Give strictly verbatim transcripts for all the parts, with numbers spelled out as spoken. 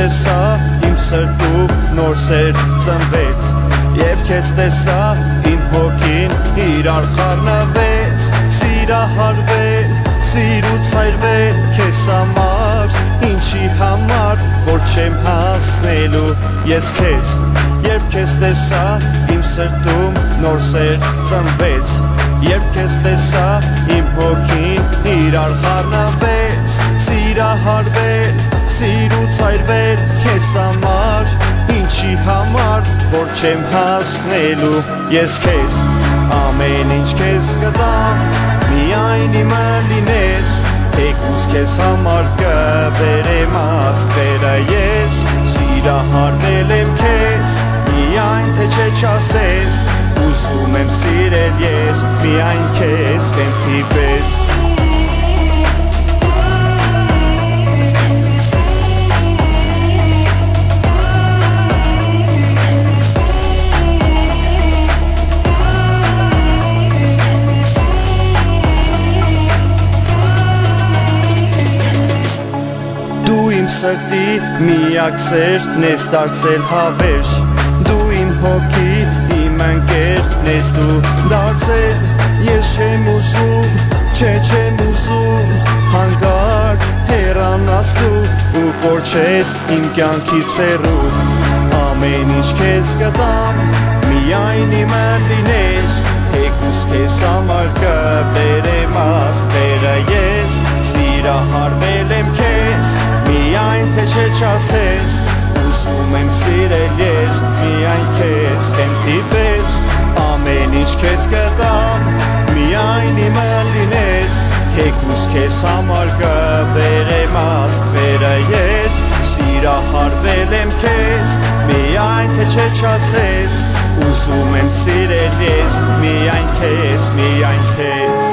տեսա իմ սրտում նոր սեր ծնվեց Եվ քեզ տեսա իմ հոգին իրար խառնվեց Սիրահարվել, սիրուց այրվել քեզ համար Ինչի համար, որ չեմ հասնելու ես քեզ Երբ քեզ տեսա իմ սրտում նոր սեր ծնվեց Երբ քեզ տեսա իմ հոգին իրար խառնվեց Սիրահարվել, սիրուց այրվել քեզ համար Ինչի համար, որ չեմ հասնելու ես քեզ Ամեն ինչ քեզ կտամ, միայն իմը լինես Թեկուզ քեզ համար կբերեմ աստղերը ես Սիրահարվել եմ քեզ, միայն թե չէ չասես Ուզում եմ սիրել ես, միայն քեզ վեմքի պես Սրտի միակ սերն ես դարձել հավերժ Դու իմ հոգի, իմ ընկերն ես դու դարձել Ես չեմ ուզում, չէ չեմ ուզում Հանկարծ հեռանաս դու ու կորչես իմ կյանքից հեռու Ամեն ինչ քեզ կտամ, միայն իմը լինես Թեկուզ քեզ համար կբերեմ աստղերը ես Սիրահարվել եմ քեզ Միայն թե չէ չասես Ուզում եմ սիրել ես Միայն քեզ վեմքի պես Ամեն ինչ քեզ կտամ Միայն իմը լինես Թեկուզ քեզ համար կբերեմ աստղերը ես Սիրահարվել եմ քեզ Միայն թե չէ չասես Ուզում եմ սիրել ես Միայն քեզ, միայն քեզ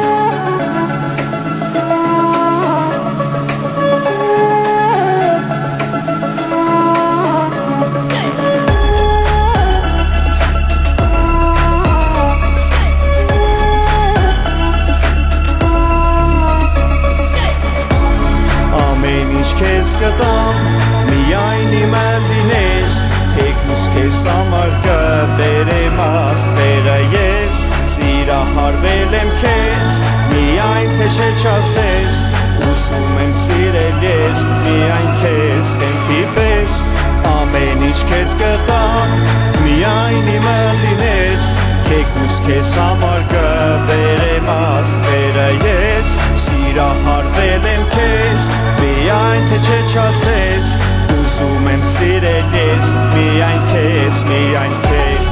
Քեզ կտամ, միայն իմը լինես Թեկուզ քեզ համար կբերեմ աստղերը ես Սիրահարվել եմ քեզ, միայն թե չէ չասես Ուզում եմ սիրել ես, միայն քեզ վեմքի պես Ամեն ինչ քեզ կտամ, միայն իմը լինես Թեկուզ քեզ համար կբերեմ աստղերը ես Սիրահարվել եմ քեզ, միայն թե չէ չասես Ուզում եմ սիրել ես, միայն քեզ, միայն քեզ